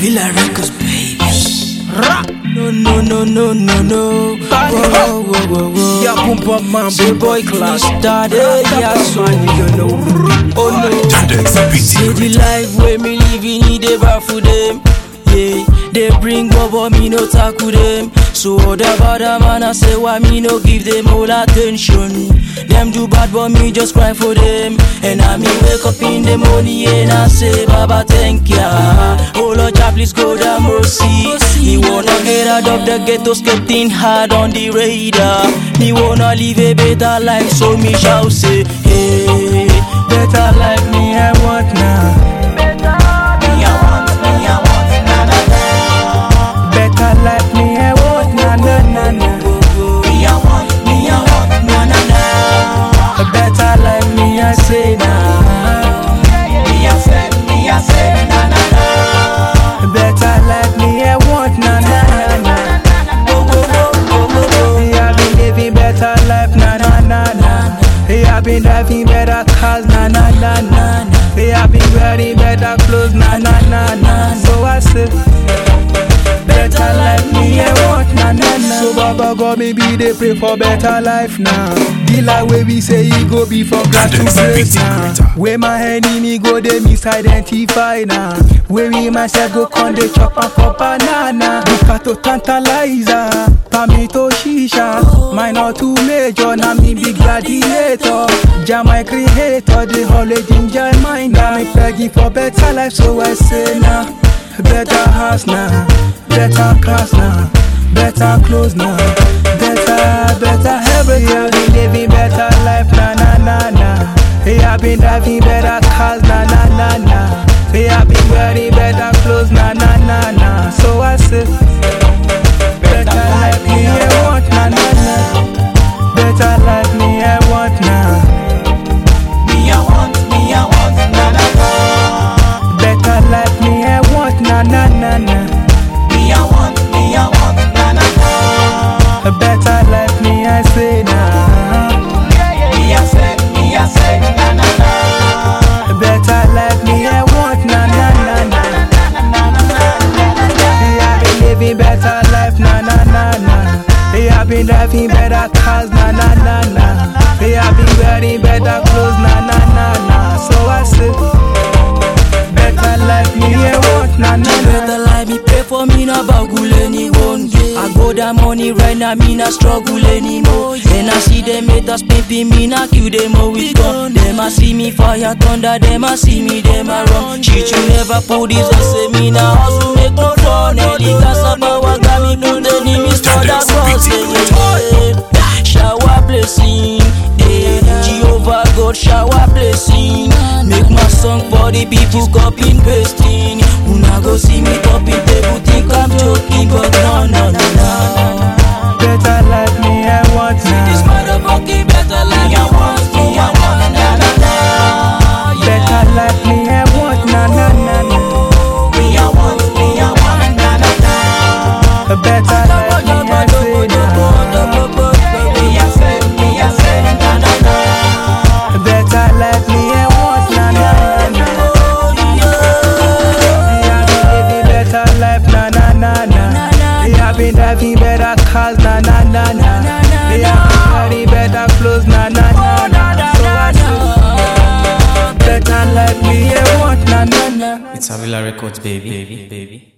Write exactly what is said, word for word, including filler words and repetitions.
Avila Records, baby. No, no, no, no, no, no. Whoa, whoa, whoa, whoa. Yeah, boom, boom, man. Say boy class started, yeah, so you know. oh no. Say the life where me living, he dey bad for them. Yeah, they bring bubble, me no tackle them. So all the bad man I say why me no give them all attention. Them do bad but me just cry for them. And I me wake up in the morning and I say Baba thank ya. Oh Lord Jah please go down mercy. Me wanna get out of the ghetto, skating hard on the radar. Me wanna live a better life, so me shall say hey, better life me I want now. Better life me I want, na na na na. Me I want, me I want, na na na. A better life me I say now. Me I say, me I say, na na na. A better life me I want, na na na na. Go go go go go go. Hey, I been living better life, na na na na. Hey, I been driving better cars, na na na na. Hey, I been wearing better clothes, na na na na. So I say. Better life me I want, na na na. So Baba God maybe they pray for better life now. The life where we say he go be from grass to grace now. Where my enemy go they misidentify now. Where me myself go con they chop and for banana. Bukato tantalizer, pamito shisha. Mine not too major, na me big gladiator. Jam my creator, the whole ginger mind. Now me begging for better life, so I say now. Better house now, better cars now, better clothes now, better, better everything. I been living better life, na na na na. Hey, I been driving better cars, na na na na. Hey, I been wearing better clothes, na na na na. So I say, better life me I want, na na na. Better life me I want now. Me I want, me I want, na na na. Better life me I want, na na na na. Me I want, me I want, na na na. A better life me I say now. Me I say, me I say, na na na. A better life me I want, na na na na. Hey, I been living better life, na na na na. Hey, I been driving better cars, na na na na. Hey, I been wearing better clothes, na na na na. So I say, better life me I want, na na na. Better life me pray for me na bagul anyone. I go that money right now, me not struggle anymore. And I see them haters pimping me, not kill them all with gun. Them a see me fire thunder, them a see me, them a run. Shit you never put this, I say me now hustle make no fun. Any kasaba wa got me put the enemies for the cross. Shower blessing, eh? Jehovah God shower blessing. Make my song for the people copying pasting. Una go see me popping table, think I'm joking, but no no no no. Better life me I want This now. motherfucking better life I want, me I want, na na na. Better life me I want, na na na na. Me I want, me I want, na na na. A better life me I say now. Me I say, me I say, na na na. A better life me I want, na na na. Hey, I been living better life, na na na na. Hey, I been driving better cars, na na na na. Hey, I been wearing better clothes, na na na na. So I say, better life me I want, na na na. It's Avila Records, baby, baby, baby.